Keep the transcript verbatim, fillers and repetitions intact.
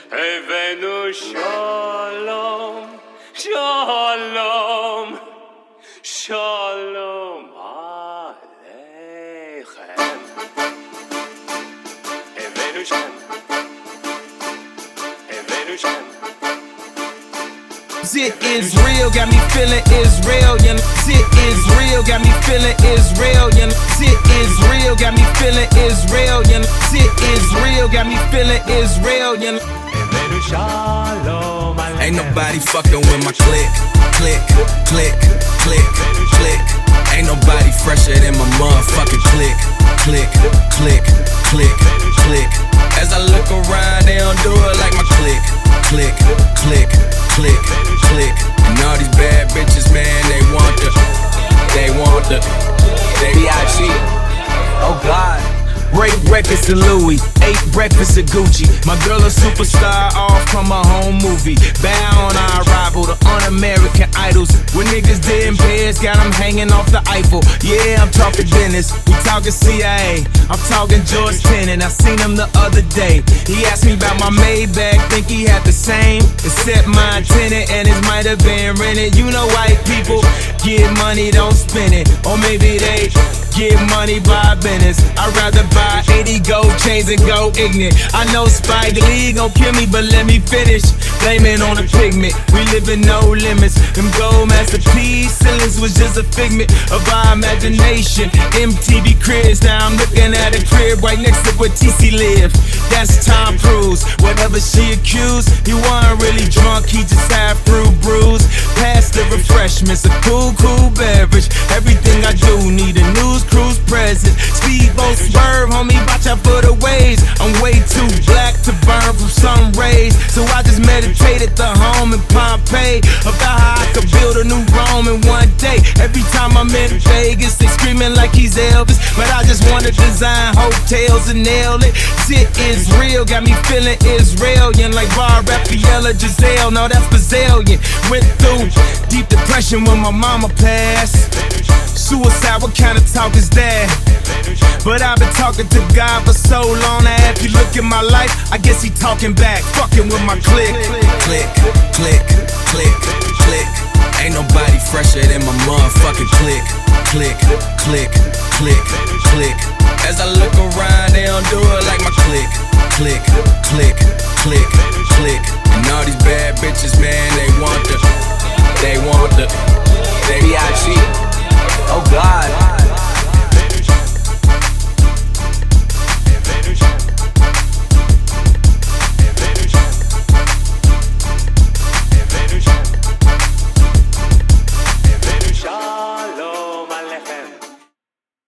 Evenu shalom, shalom, shalom aleichem. Evenu Shem, Evenu Shem. It is real, got me feeling Israelian. It is real, got me feeling Israelian. It is real, got me feeling Israelian. It is real, got me feeling Israelian. Ain't nobody fucking with my click, click, click, click, click. Ain't nobody fresher than my motherfucking click, click, click, click, click. As I look around, they don't do it like my click, click, click, click, click. And all these bad bitches, man, they want the, they want the, they B I G. Oh God. Break breakfast to Louis, ate breakfast at Gucci. My girl a superstar off from a home movie. Bow on our arrival, the un-American idols. When niggas dead in pairs, got them hanging off the Eiffel. Yeah, I'm talking Dennis, we talking C I A. I'm talking George Tenet, I seen him the other day. He asked me about my Maybach, think he had the same, except my tenant and his might have been rented. You know white people get money, don't spend it. Or maybe they get money by business. I'd rather buy eighty gold chains and go ignorant. I know Spike Lee gon' kill me, but let me finish. Blame it on the pigment, we live in no limits. Them gold masterpiece ceilings was just a figment of our imagination. M T V cribs, now I'm looking at a crib right next to where T C lived. That's Tom Cruise, whatever she accused. He wasn't really drunk, he just had fruit brews. Past the refreshments, a cool, cool beverage. Everything I do need a news cruise present. Speedboat swerve, homie, watch out for the waves. I'm way too black to burn from sun rays, so I just meditated the home in Pompeii about how I could build a new Rome in one day. Every time I'm in Vegas, they screaming like he's Elvis, but I just wanna design hotels and nail it. Shit is real, got me feeling Israelian, like Bar Raphael, Giselle, no that's Brazilian. Went through deep depression when my mama passed. Suicide, what kind of talk is that? But I've been talking to God for so long. Now if you look at my life, I guess he talking back, fucking with my click. Click, click, click, click. Ain't nobody fresher than my motherfucking click. Click, click, click, click. As I look around, they don't do it like my click. Click, click, click, click. And all these bad bitches, man, they want the, they want the